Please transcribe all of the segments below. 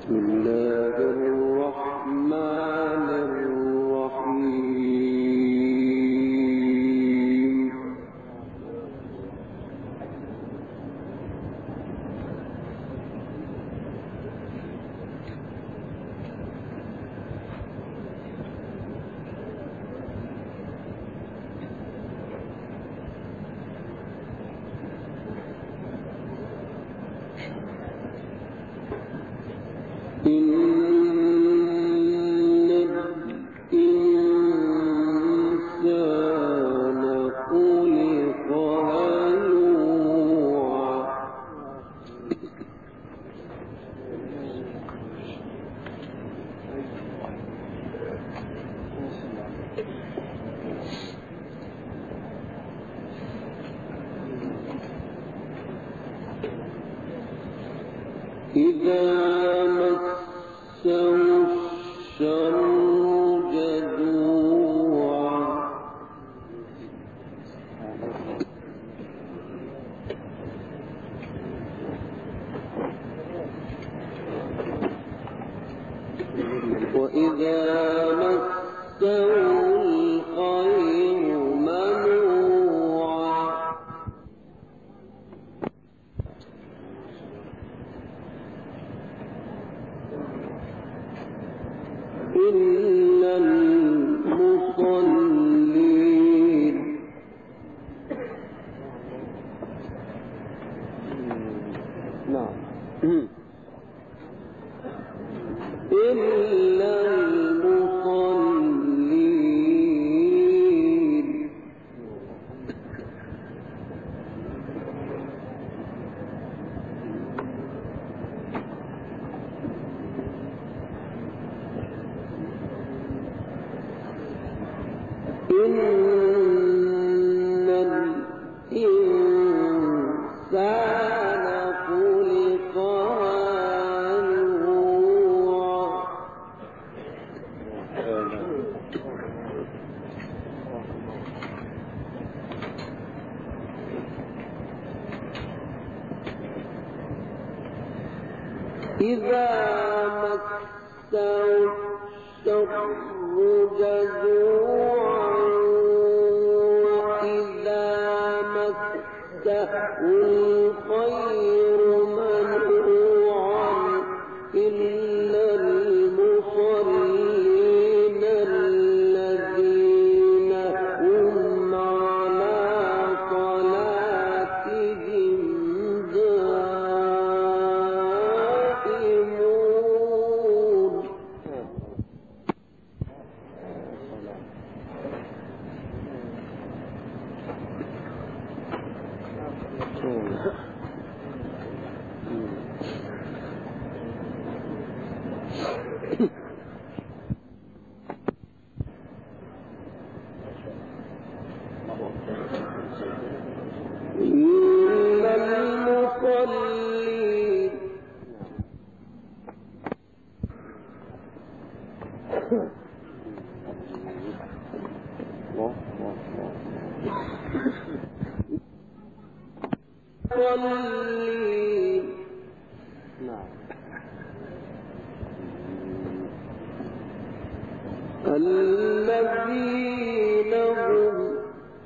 الذين هم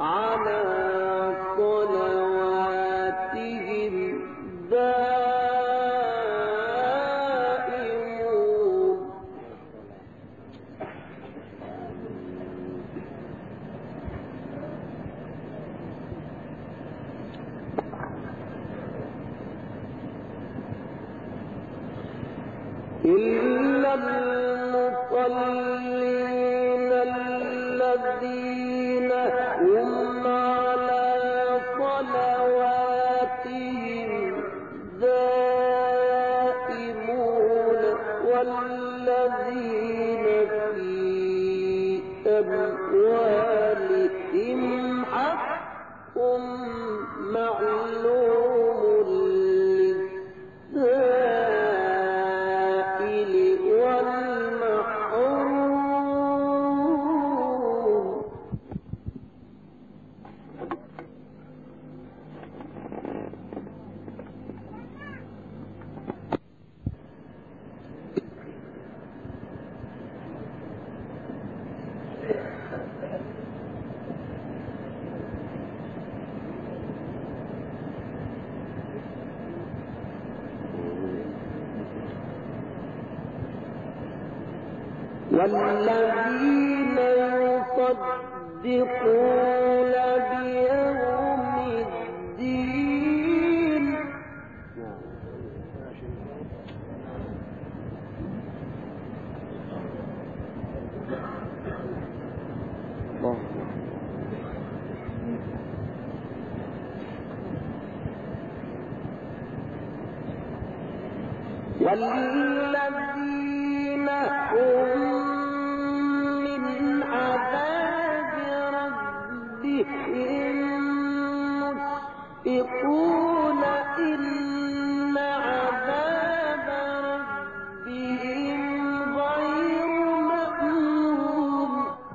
على صلواتهم دائمون إلا المصلين الذين هم على صلواتهم دائمون والذين في أموالهم حق معلوم للسائل والمحروم والذين يصدقون بيوم الدين والذين هم من عذاب ربهم مشفقون إن عذاب ربهم غير مأمون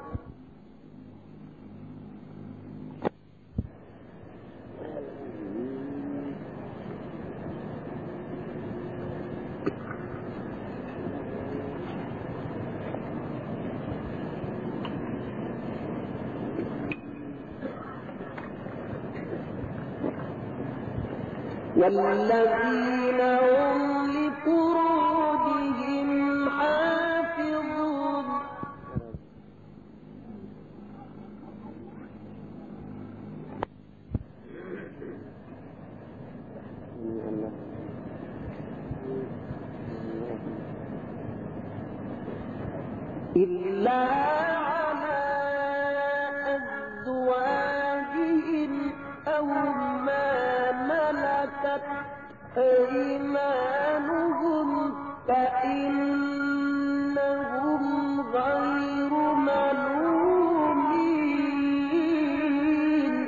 والذين هم لفروجهم حافظون إلا على أزواجهم أو ما ملكت أيمانهم فإنهم غير ملومين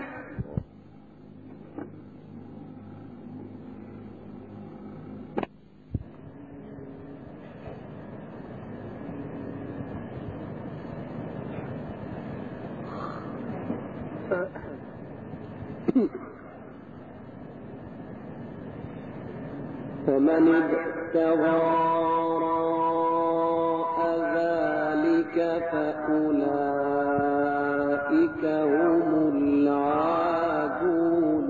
فمن ابتغى وراء ذلك فأولئك هم العادون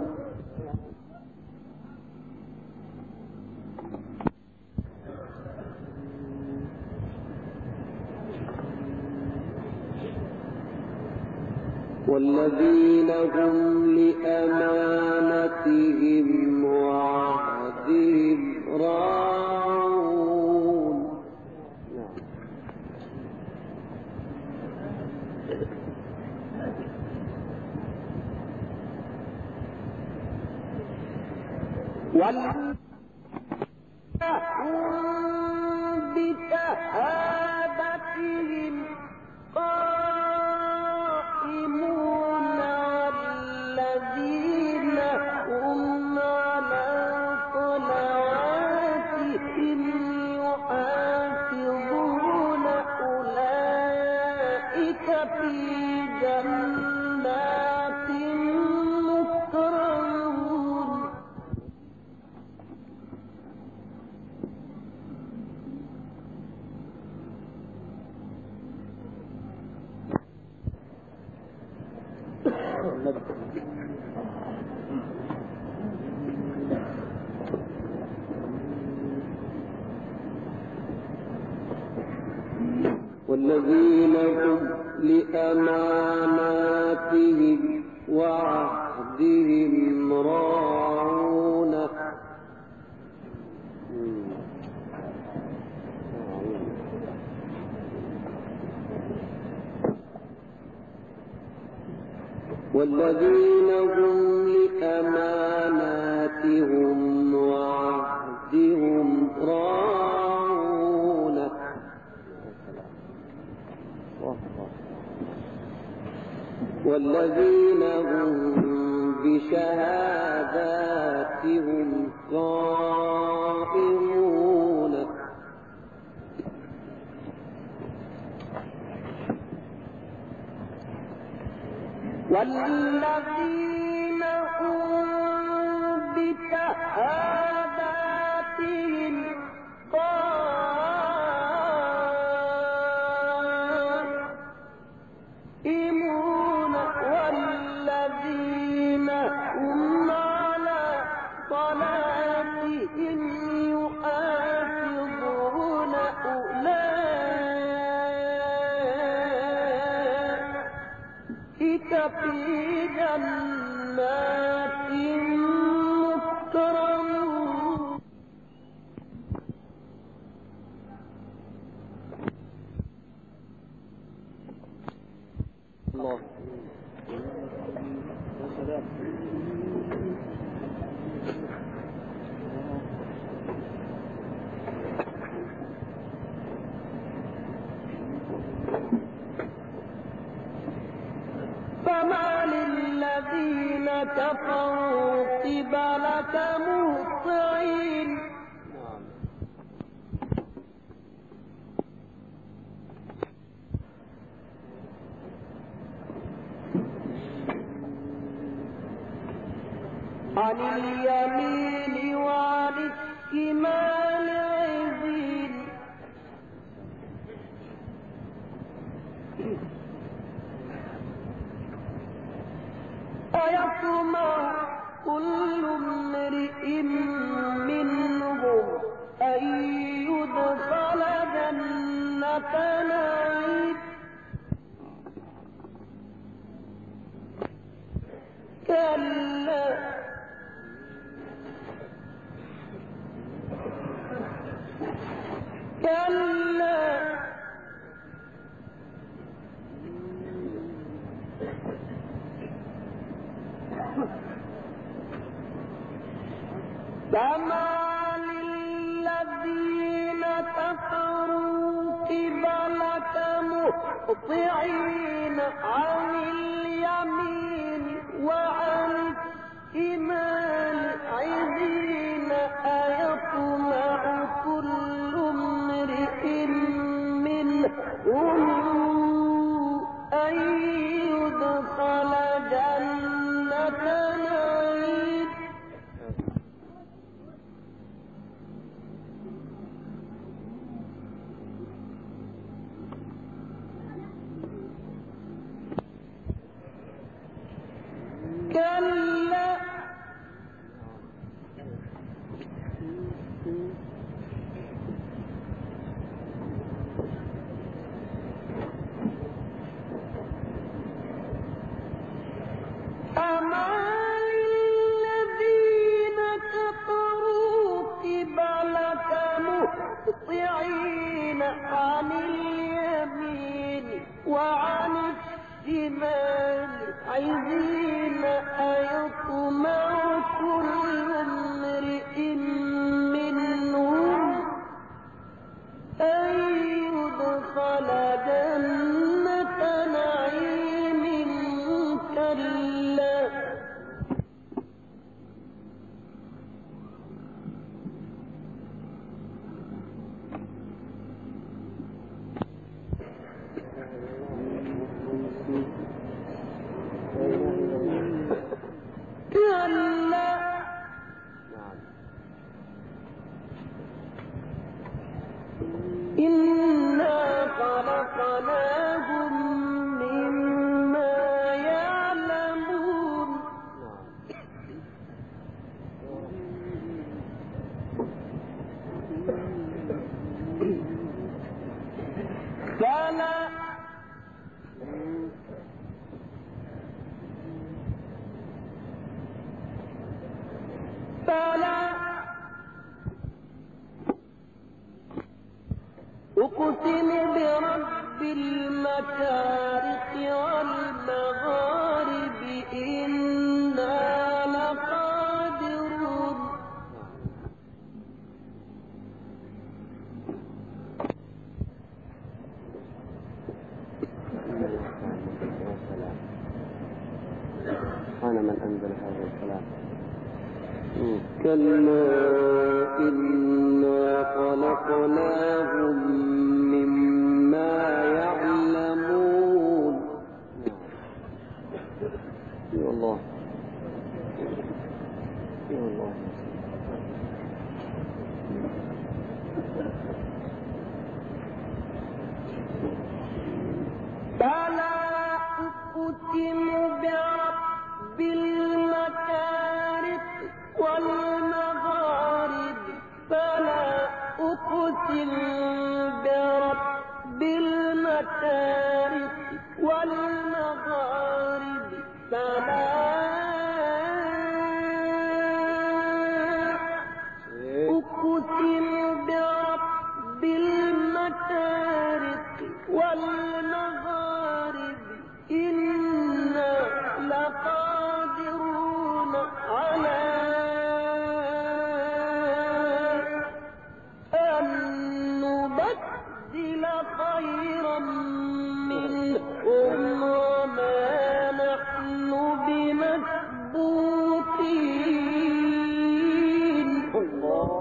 والذين هم لأمانتهم وعهدهم راعون والذين هم بشهادتهم قائمون والذين هم على صلواتهم يحافظون أولئك في جنات مكرمون والذين هم لأماناتهم وعهدهم راعون والذين هم لأماناتهم وعهدهم راعون والذين هم بشهاداتهم قائمون والذين هم بشهاداتهم قائمون والذين هم على صلاتهم يحافظون أولئك في جنات مكرمون الله يا سلام. فما للذين كفروا قبلك مهطعين عن اليمين وعن الشمال عزين أيطمع كل امرئ منهم أن يدخل جنة نعيم كلا فما للذين كفروا قبلك مهطعين عن اليمين وعن الشمال عزين أيطمع كل امرئ منهم أن يدخل جنة نعيم كلا أما للذين كفروا قبلك مهطعين عن اليمين وعن الشمال عزين أيطمع كل امرئ منهم أن يدخل جنة نعيم كلا إنا خلقناهم مما يعلمون فلا أقسم برب المشارق والمغارب إنا لقادرون سبحان من أنزل هذا الكلام. كلا إنا خلقناهم مما يعلمون يا الله يا الله. فلا أقسم برب المشارق والمغارب فلا أقسم برب المشارق والمغارب أقسم برب المشارق والمغارب إنا لقادرون على أن نبدل خيرا منهم وما نحن بمسبوقين. الله.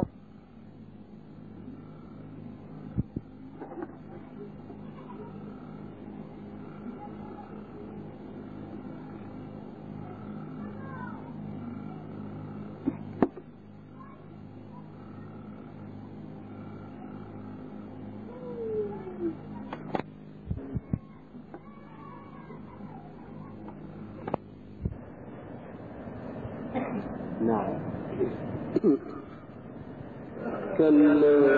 نعم. كلا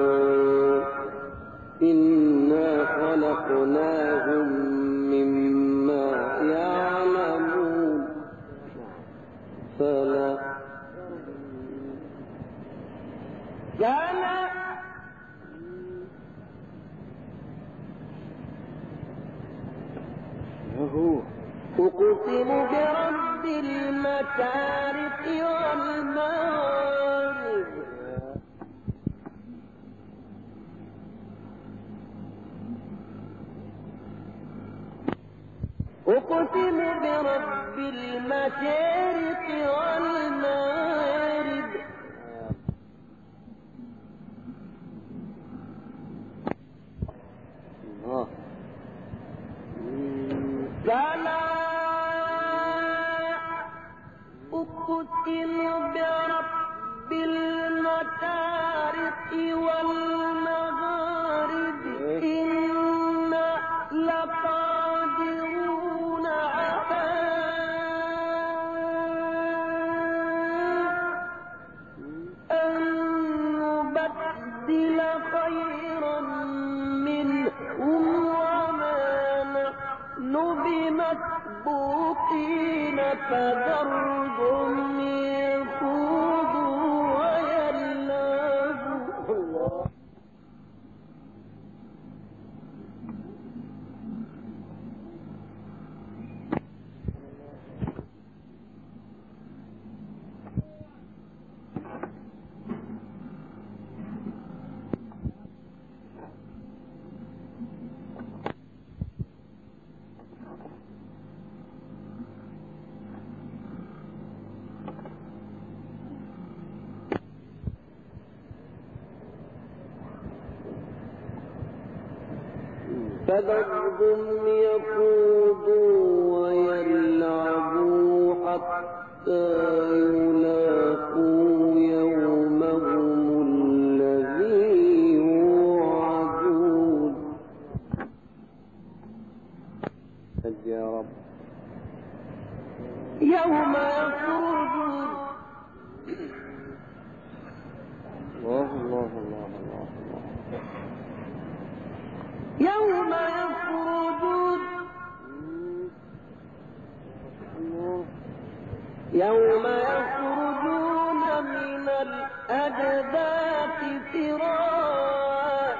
إنا خلقناهم مما يعلمون فلا أقسم برب المشارق والمغارب أقسم برب المشارق والمغارب فلا أقسم برب المشارق والمغارب إنا لقادرون على أن نبدل خيرا منهم وما نحن بمسبوقين فذرهم يخوضوا ويلعبوا. فذرهم يخوضوا ويلعبوا حتى يلاقوا يومهم الذي يوعدون. يا رب. يوم يخرجون الله الله الله الله الله. يوم يخرجون يوم يخرجون من الأجداث سراعا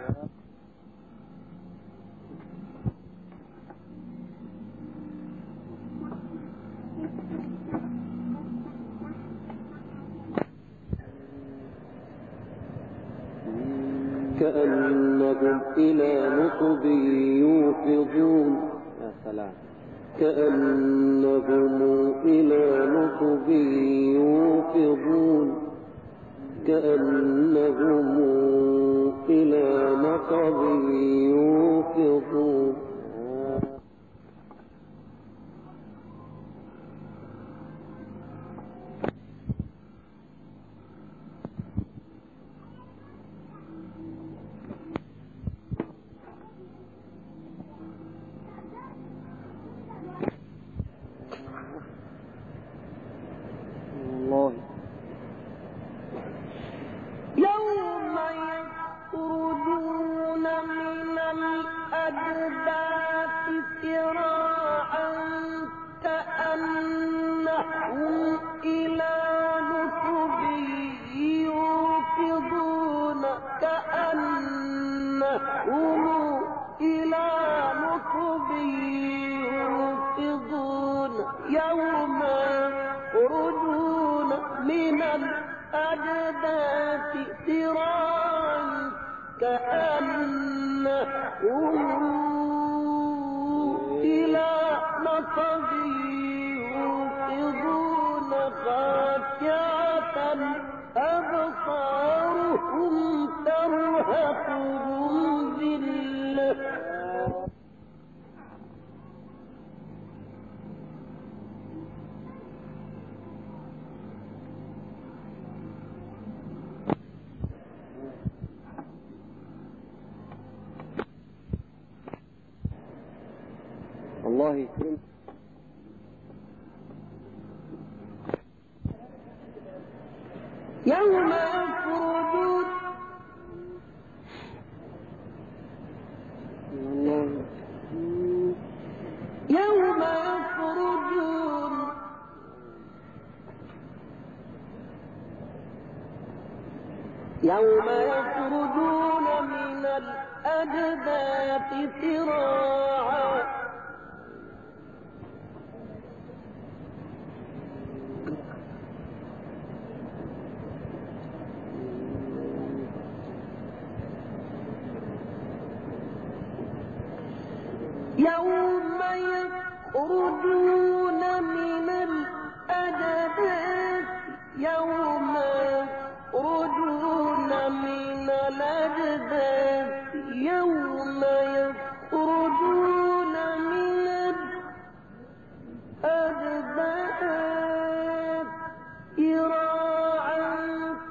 كأنهم إلى نصب يوفضون. يا سلام. كأنهم إلى نصب يوفضون. كأنهم إلى نصب يوفضون. الله. يوم كأنهم إلى نصب يوفضون يوم يخرجون من الأجداث سراعا كأنهم إلى نصب يوفضون خاشعة أبصارهم ترهقهم ذلة الله يكرمك. يوم يخرجون يوم يخرجون يوم يخرجون من الأجداث سراعا يوم يخرجون من الأجداث يوم يخرجون من الأجداث يوم يخرجون من الأجداث سراعا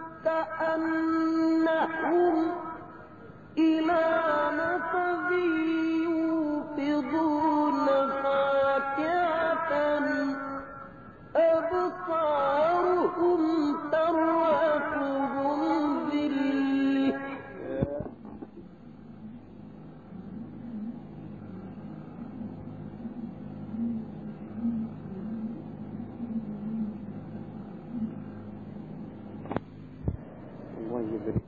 كأنهم إلى نصب يوفضون خاشعة أبصارهم ترهقهم ذلة الله يبارك.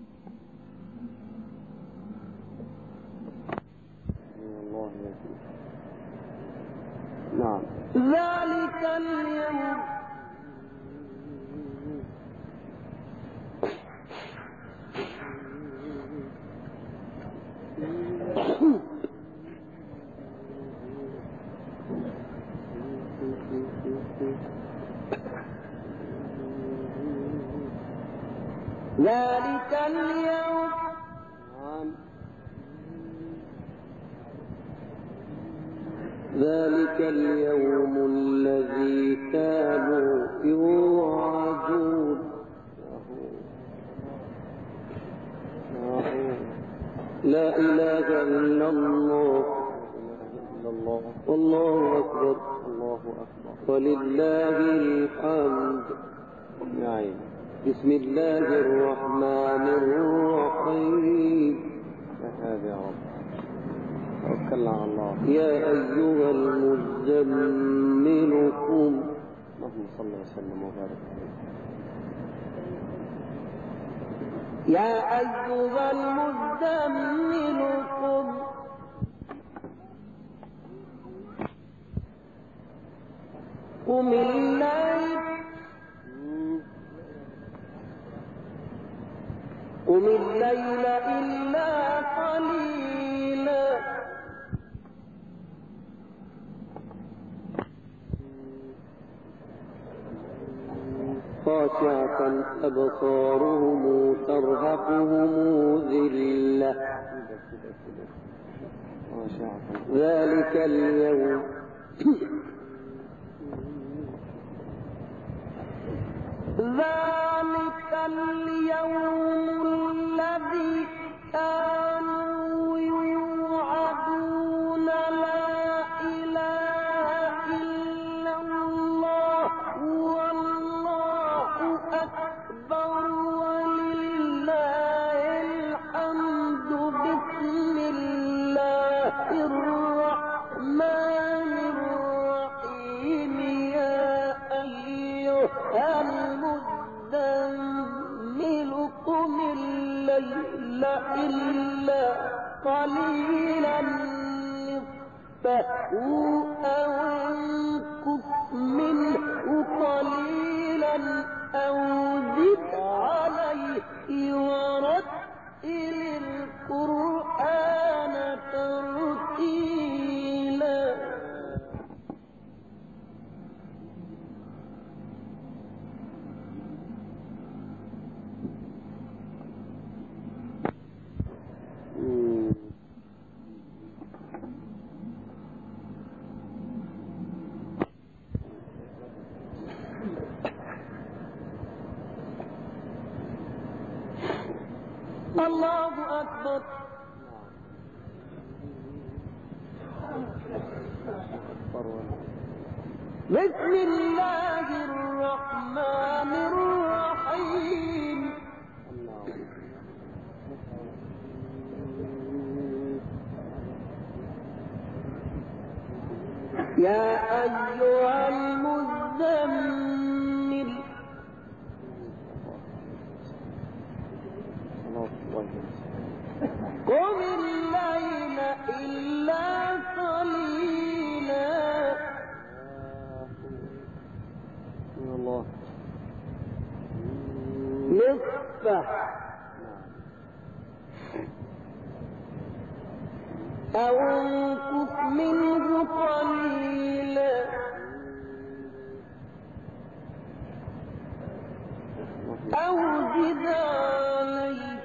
الله يبارك. نعم. ذلك اليوم ذلك اليوم ذلك اليوم الذي كانوا يوعدون لا إله إلا الله والله أكبر ولله الحمد. نعم. بسم الله الرحمن الرحيم. هذا يا رب. توكلنا على الله. يا أيها المزمل قم اللهم صل وسلم وبارك عليه. يا أيها المزمل قم قم الليل إلا قليلا خاشعة أبصارهم ترهقهم ذلة ذلك اليوم ذلك اليوم الذي كانوا يوعدون لا إله إلا الله والله أكبر ولله الحمد. بسم الله الرحمن الرحيم. يا أيها المزمل قم الليل الليل إلا قليلا نصفه أو انقص منه قليلا أو زد عليه ورتل القرآن ترتيلا. الله أكبر. بسم الله الرحمن الرحيم. يا أيها المزمل قم الليل إلا قليلا نصفه أو انقص منه قليلا أو زد عليه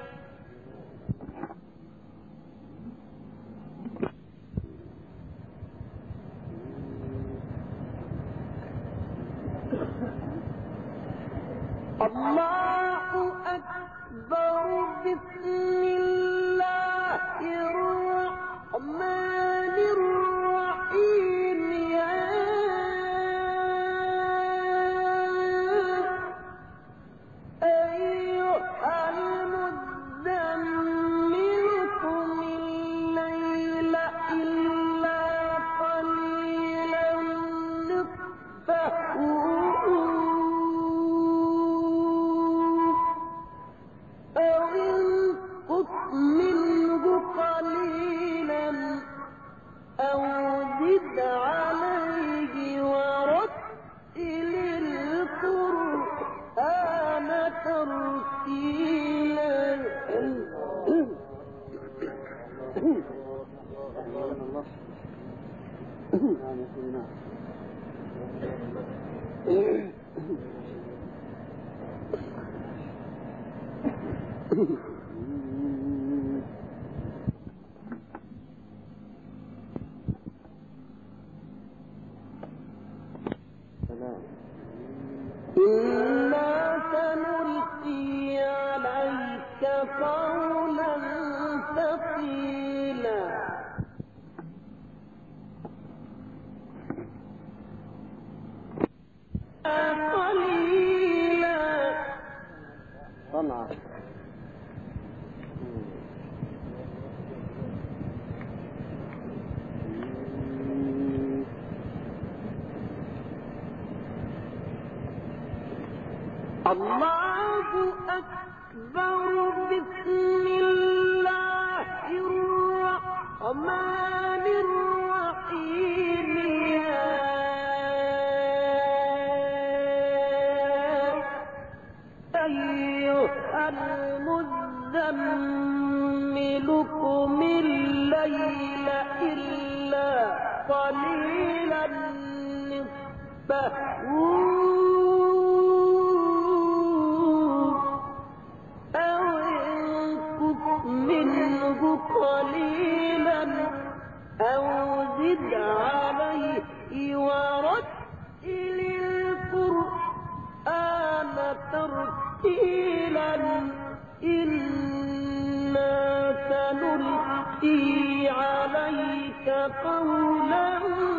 الله أكبر. بسم الله الرحمن الرحيم. يا أيها المزمل قم الليل إلا قليلا نصفه أو انقص منه قليلا أو زد عليه ورتل القرآن ترتيلا. إنا سنلقي عليك قولا ثقيلا. قليلا طمعا الله أكبر. بسم الله الرحمن الرحيم. يا أيها المزمل قم الليل إلا قليلا نصفه أو انقص منه قليلا أو زد عليه ورتل القرآن ترتيلا. إنا سنلقي عليك قولا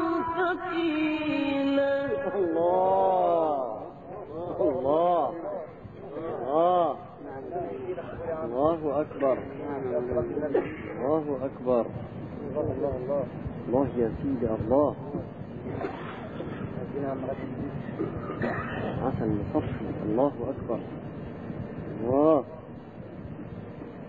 ثقيلا. الله الله الله الله أكبر الله أكبر الله يا سيدي الله. عسى المصفي. الله أكبر الله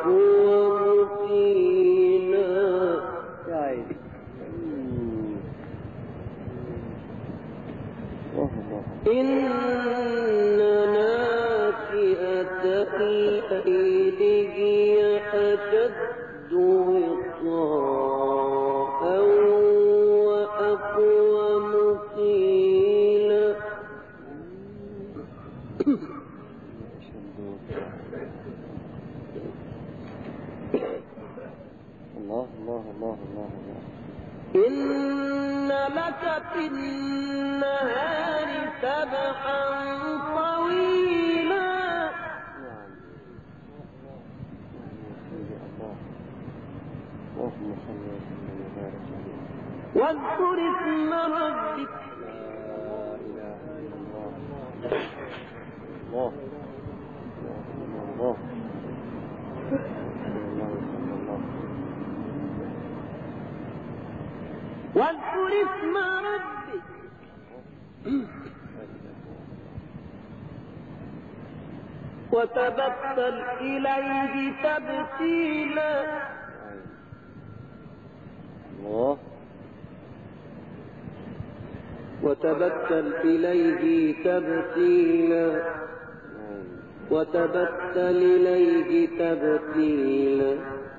وأقوم قيلا. يا عيني. إن ناشئة الليل هي أشد وطئا وأقوم قيلا. الله الله الله الله الله. إن لك في النهار سبحا طويلا. اللهم صل وسلم وبارك عليه. واذكر اسم ربك. لا اله الا الله. الله الله الله. واذكر اسم ربك وتبتل إليه تبتيلا. الله. وتبتل إليه تبتيلا. وتبتل إليه تبتيلا.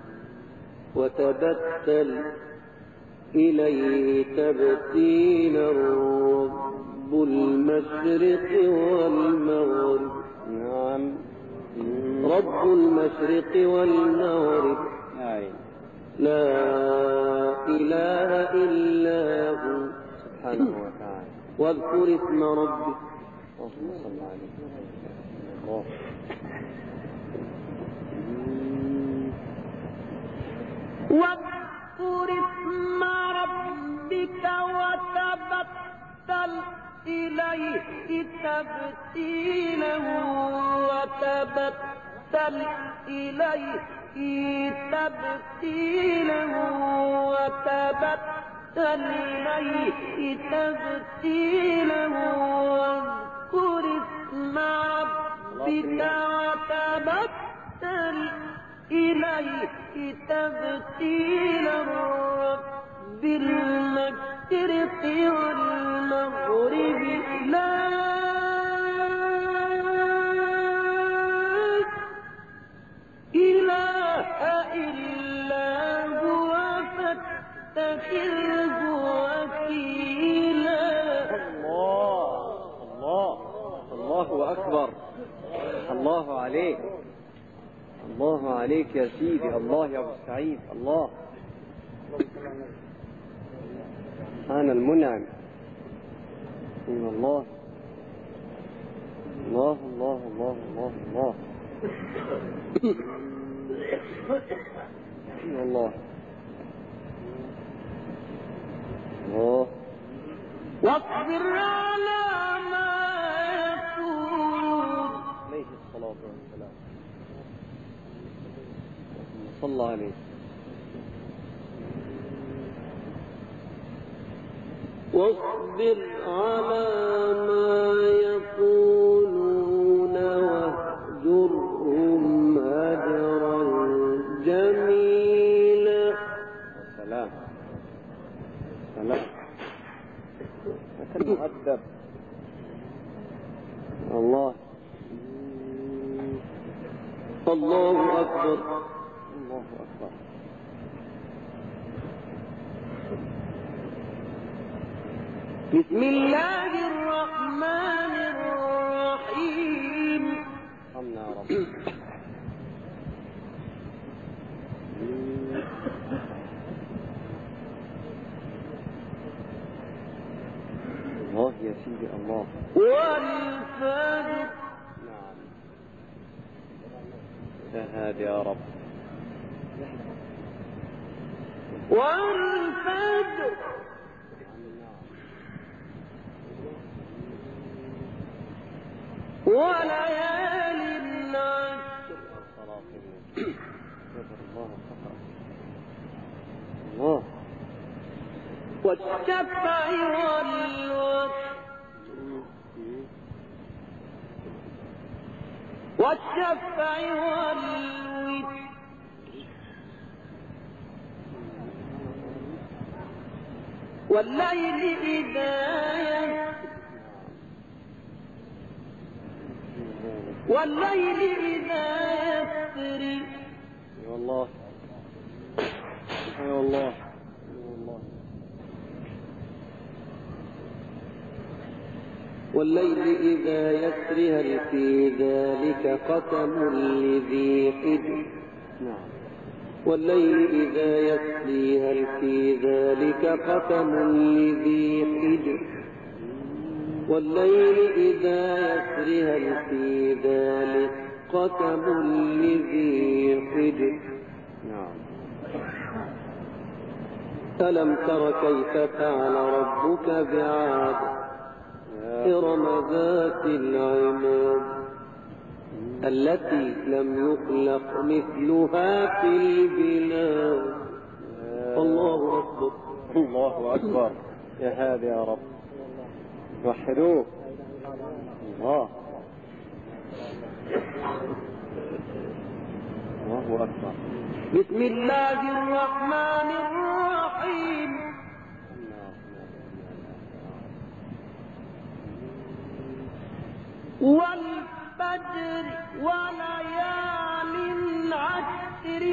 وتبتل إليه تبتيلا. رب المشرق والمغرب. نعم. رب المشرق والمغرب لا إله إلا هو سبحانه وتعالى. واذكر اسم ربك. اللهم صل عليه. الله. واذكر اسم ربك وتبتل إليه تبتيلا. وتبتل إليه تبتيلا. وتبتل إليه تبتيلا. واذكر اسم ربك وتبتل إليه تبتيلا. رب المشرق والمغرب لا إله إلا هو فاتخذه وكيلا. الله الله أكبر. الله عليك. الله عليك يا سيدي. الله يا أبو سعيد. الله. أنا المنعم. الله الله الله الله الله الله. الله الله. واصبر على ما يقولون. عليه الصلاة والسلام. صلى عليه. واصبر على ما يقولون واهجرهم هجرا جميلا. سلام سلام. المؤدب. الله الله أكبر. الله أكبر. بسم الله الرحمن الرحيم. ارحمنا يا رب. الله يا سيدي. الله. والفجر. نعم. شهاد يا رب. والفجر وليال العشر. الله. والشفع والوتر. والشفع والوتر. والليل إذا يسري والليل إذا يسري يا الله يا الله يا الله. والليل إذا يسري هل في ذلك قسم لذي حجر نعم. والليل إذا يسري هل في ذلك قسم لذي حجر والليل إذا يسري هل في ذلك قسم لذي حجر. نعم. ألم تر كيف فعل ربك بعاد إرم ذات العماد التي لم يخلق مثلها في البلاد. الله أكبر الله أكبر. يا هادي يا رب وحدوه. الله الله أكبر. بسم الله الرحمن الرحيم. والفجر وليال عشر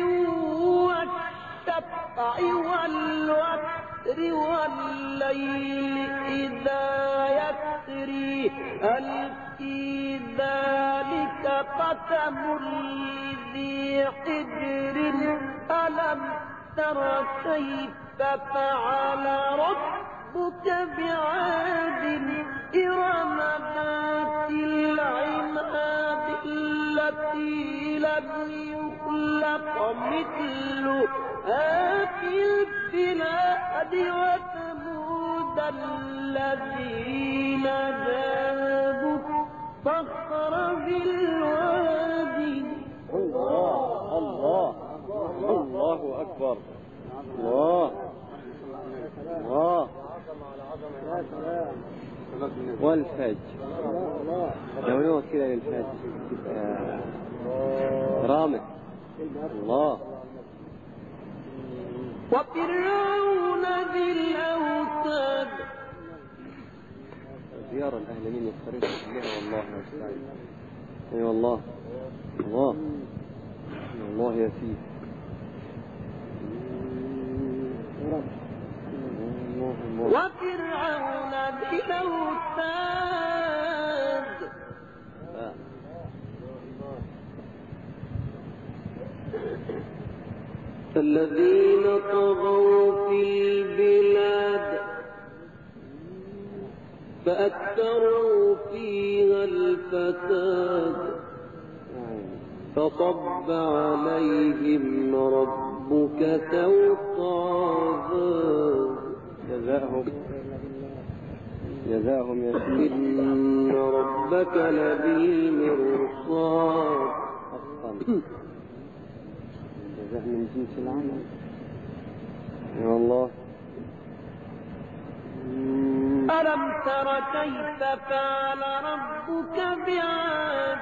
والشفع والوتر والليل إذا يسري هل في ذلك قسم لذي حجر ألم تر كيف فعل ربك بعاد إرم ذات العماد التي لم يخلق مثلها في البلاد وثمود الذين جابوا الصخر بالوادي. الله الله الله أكبر. الله الله. والفجر لو نوت كذا للفجر رامد. الله. وفرعون ذي الأوتاد. زيارة الأهل من يختارون كلها والله يا أستاذ. أي والله الله الله يا سيدي. وفرعون ذي الأوتاد الذين طغوا في البلاد فأكثروا فيها الفساد فصب عليهم ربك سوط عذاب. جزاهم يا سيدي. إن ربك لبالمرصاد. جزاء من جنس العمل. يا الله. ألم تر كيف فعل ربك بعاد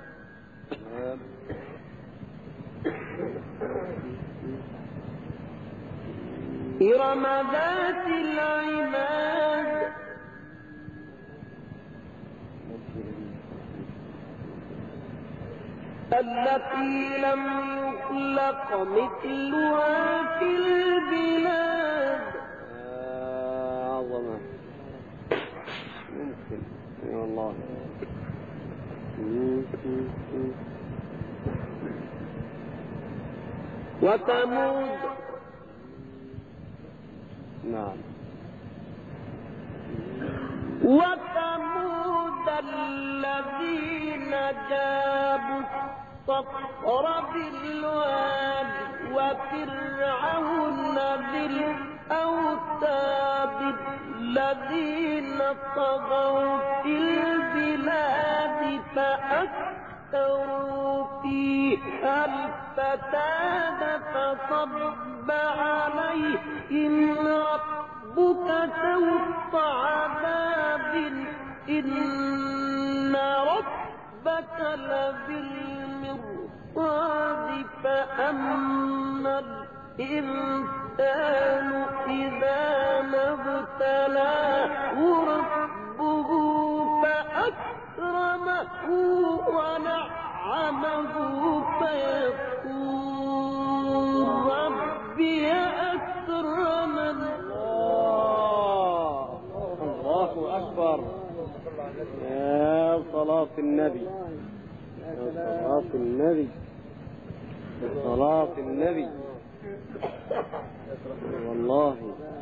إرم ذات العماد التي لم يخلق مثلها في البلاد. عظمة ممكن. يا الله. وثمود. نعم. وثمود الذين جابوا الصخر بالواد وفرعون ذي الأوتاد الذين طغوا في البلاد فأكثروا فيها الفساد فصب عليهم ربك سوط عذاب إن ربك لبالمرصاد فأما الإنسان إذا ما ابتلاه ربه فأكرمه ونعمه فيقول ربي أكرمن. الله أكبر. يا صلاة النبي، يا صلاة النبي، يا صلاة النبي. والله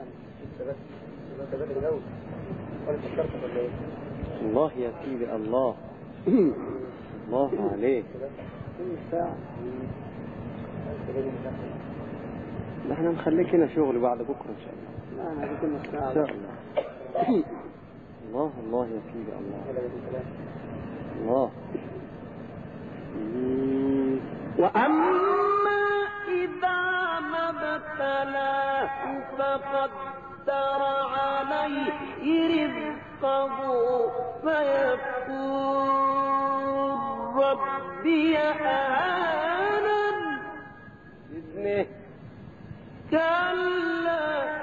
الله يا سيدي الله. الله عليك. نحن نخليك هنا شغل بعد بكرة إن شاء الله. إن شاء الله. الله الله يا سيدي الله. الله. وأما إذا ما ابتلاه فقدر عليه رزقه فيقول ربي أهانن. بإذنه. كلا.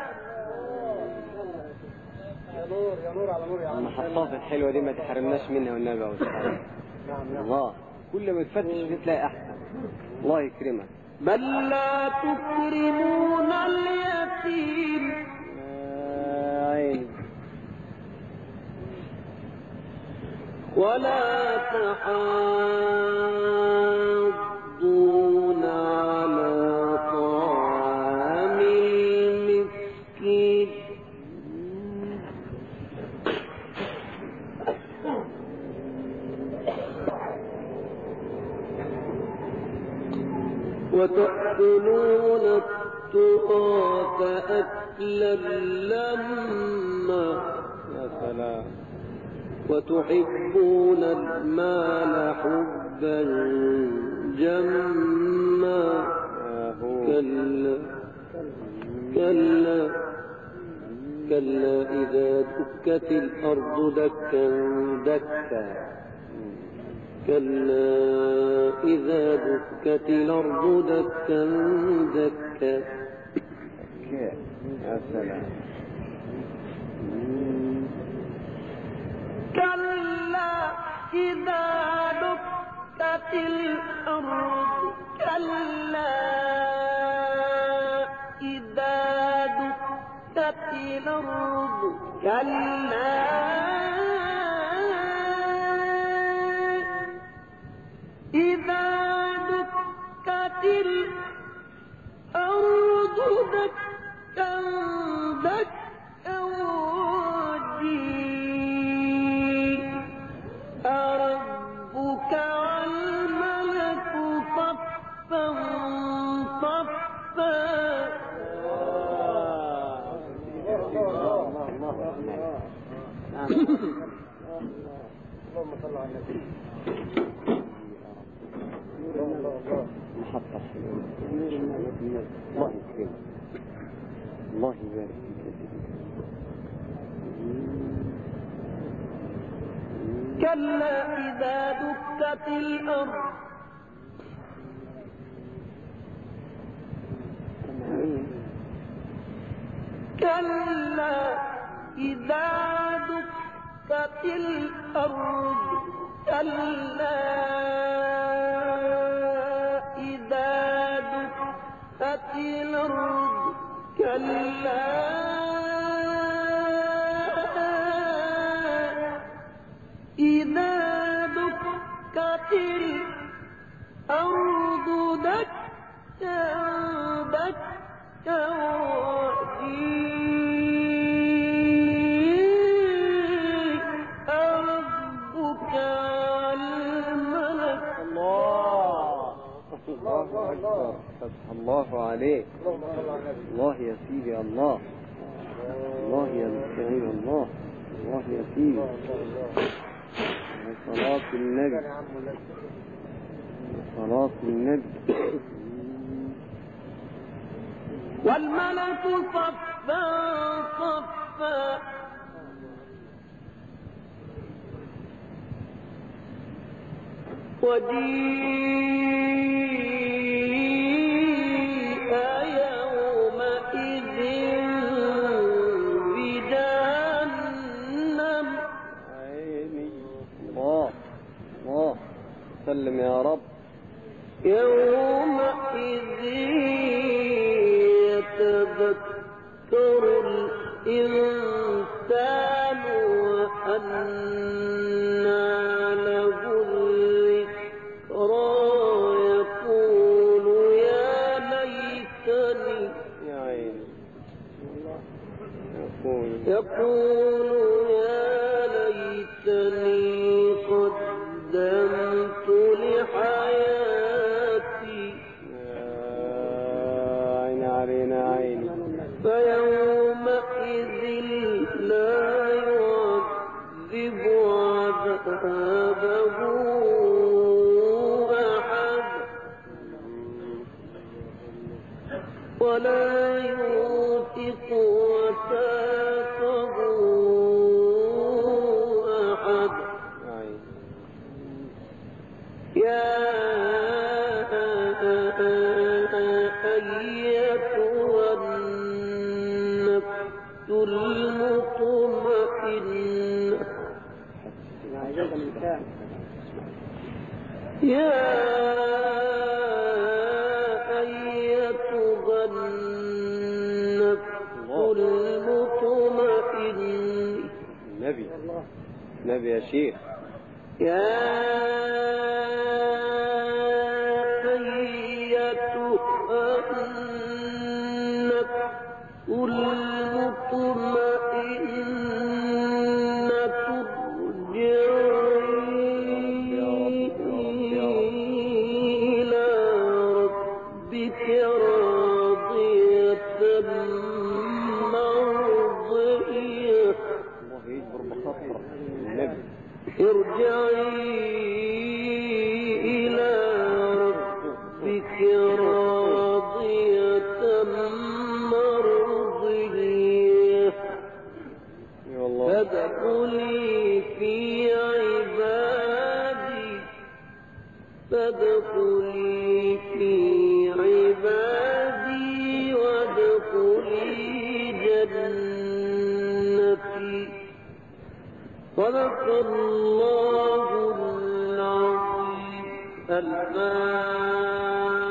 يا نور على نور يا عم. المحطات الحلوة دي ما تحرمناش منها والنبي يا أستاذ. الله كل ما تفتش تلاقي أحسن. الله يكرمك. بل لا تكرمون اليتيم. ولا تحاضون على طعام المسكين. وتأكلون التراث أكلا لما. يا سلام. وتحبون المال حبا جما. كلا كلا كلا إذا دكت الأرض دكا دكا. كلا إذا دكت الأرض دكا دكا. يا سلام. كلا إذا دكت الأرض. كلا إذا دكت الأرض. كلا إذا دكت الأرض دكا دكا وجيء ربك والملك صفا صفا. اللهم صل على النبي. محطة الله يكرمك. الله يبارك فيك. كلا إذا دكت الأرض. كلا إذا دكت الأرض. كلا إذا دكت الأرض. كلا إذا دكت الأرض دكا دكا وجيء ربك والملك. الله أكبر. فتح الله عليك. الله يا سيدي الله. الله يا مستعين الله. الله يا سيدي. صلاة النبي. صلاة النبي. والملك صفا صفا. وجيء يقول يا ليتني قدمت لحياتي عين علينا عيني فيومئذ لا يعذب عذابه أحد ولا يوثق وثاقه أحد عين يا أيتها النفس المطمئنة يا أيتها النفس المطمئنة نبي يا شيخ يا أيتها النفس المطمئنة ارجعي إلى ربك راضية مرضية الله يجبر بخاطرك النبي ارجعي إلى ربك راضية مرضية فادخلي في عبادي وادخلي جنتي صدق الله العظيم. الفاتحة.